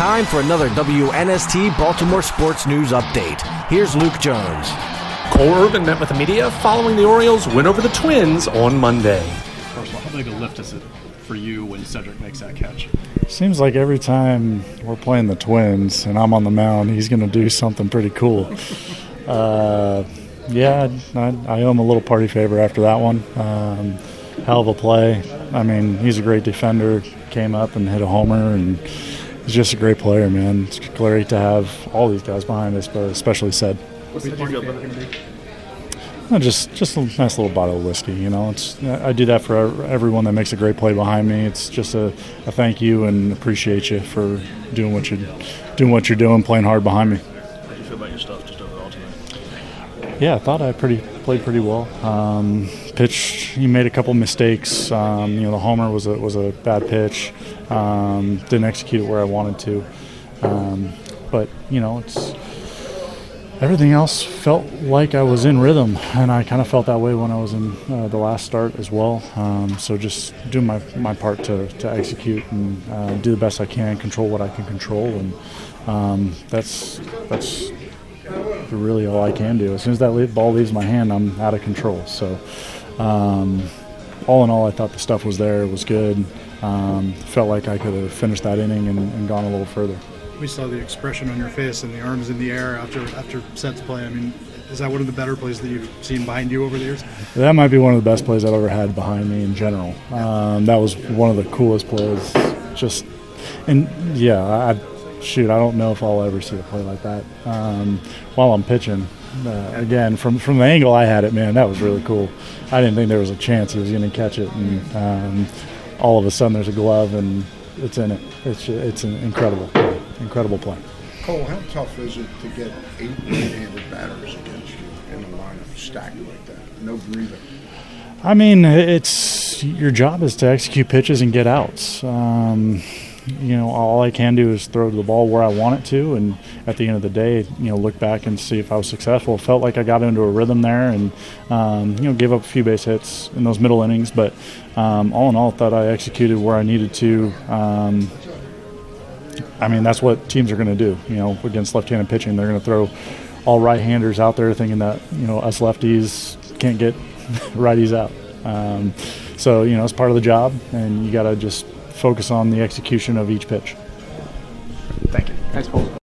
time for another WNST Baltimore Sports News Update. Here's Luke Jones. Cole Irvin met with the media following the Orioles' win over the Twins on Monday. First of all, how big a lift is it for you when Cedric makes that catch? Seems like every time we're playing the Twins and I'm on the mound, he's going to do something pretty cool. Yeah, I owe him a little party favor after that one. Hell of a play. I mean, he's a great defender. Came up and hit a homer, and he's just a great player, man. It's great to have all these guys behind us, but especially Ced. What's the party favor going to be? Just a nice little bottle of whiskey, you know. I do that for everyone that makes a great play behind me. It's just a thank you and appreciate you for doing what you're doing, playing hard behind me. How do you feel about your stuff just overall tonight? Yeah, I thought I played pretty well. Pitch, he made a couple mistakes. The homer was a bad pitch. Didn't execute it where I wanted to. But it's everything else felt like I was in rhythm, and I kind of felt that way when I was in the last start as well. So just doing my part to execute and do the best I can, control what I can control, and that's really all I can do. As soon as that ball leaves my hand, I'm out of control. So all in all, I thought the stuff was there. It was good. Felt like I could have finished that inning and gone a little further. We saw the expression on your face and the arms in the air after Ced's play. I mean, is that one of the better plays that you've seen behind you over the years? That might be one of the best plays I've ever had behind me in general. That was one of the coolest plays. I don't know if I'll ever see a play like that while I'm pitching. Again, from the angle I had it, man, that was really cool. I didn't think there was a chance he was going to catch it, and all of a sudden there's a glove and it's in it. It's an incredible play. Cole, how tough is it to get 8 right-handed batters against you in a lineup stacked like that? No breathing. I mean, it's your job is to execute pitches and get outs. All I can do is throw the ball where I want it to, and at the end of the day, look back and see if I was successful. It felt like I got into a rhythm there, and gave up a few base hits in those middle innings, but all in all, I thought I executed where I needed to. That's what teams are going to do. Against left-handed pitching, they're going to throw all right-handers out there, thinking that us lefties can't get righties out. So it's part of the job, and you got to just focus on the execution of each pitch. Thank you. Thanks, Paul.